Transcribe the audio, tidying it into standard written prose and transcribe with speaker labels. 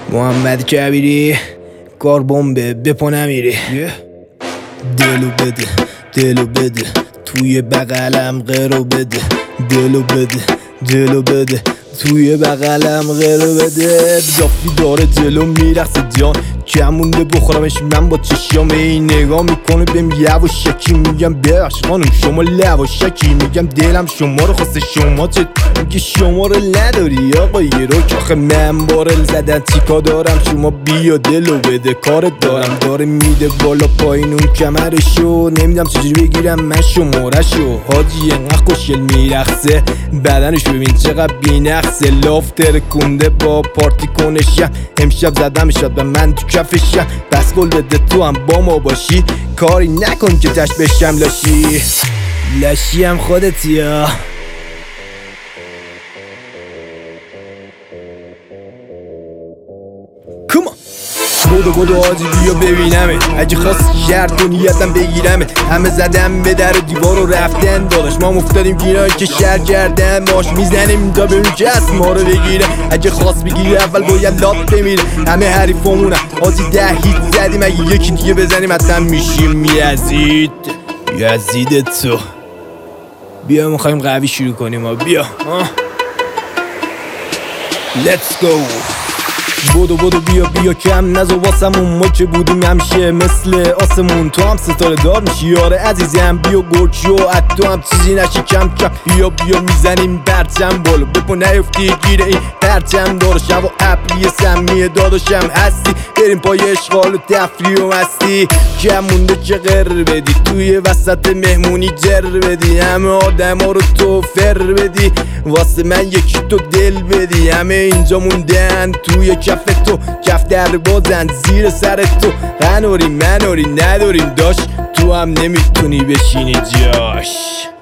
Speaker 1: محمد کبیری کار بمبه بپا نمیری. دلو بده دلو بده توی بغلم غیرو بده. دلو بده دلو بده توی بغلم غیرو بده. دافی داره جلو میرخصه جان کمونده بخورمش من با چشام. این نگاه میکنه بهم یواشکی میگم ببخش خانم شما لواشکی. میگم دلم شما رو خواسته شما چه میگه شما رو نداری آقای رو. آخه من بارل زدن چیکار دارم شما بیا دلو بده. کارت دارم داره میده بالا پایین اون کمرشو. نمیدم چجوری بگیرم من شمارشو. حاجی انقدر خوشگل میرخصه بدنش ببین چقدر بی‌نقصه. لافتر کنده با پارتی کنشم امشب زدم شد به من تو کفشم. بس گل بده تو هم با ما باشی کاری نکن که تش بشم لاشی. لاشی هم خودتی ها. بودو آجی بیا ببینمه اگه خواست شهر دنیتم بگیرمه. همه زدم به در دیوار و رفتن داداش ما مفتادیم گیرایی که شهر کردن. باش میزنیم تا ببین که از ما رو بگیره. اگه خواست بگیره اول باید لات بمیره. همه حریفامونم آجی 10 هیت زدیم اگه یکی دیگه بزنیم حتما میشیم یزید تو. بیا میخوایم قوی شروع کنیم ها. بیا Let's go. بودو بیا کم نزو واسمون. ما که بودیم همیشه مثل آسمون. تو هم ستاره دار میشی یاره عزیزم. بیا گرچی و تو هم چیزی نشی کم کم. بیا میزنیم پرچم بالا بپا نیفتی گیره این پرچم داره. شب و ابری سمیه داداشم هستی. بریم پای اشغال و تفریح و مستی. کم مونده که غیر بدی توی وسط مهمونی جر بدی. همه آدم ها رو تو فر بدی واسه من یکی تو دل بدی. همه اینجا موندن توی کف تو کف در بازن زیر سر تو. قناری مناری نداریم داشت تو هم نمیتونی بشینی جاش.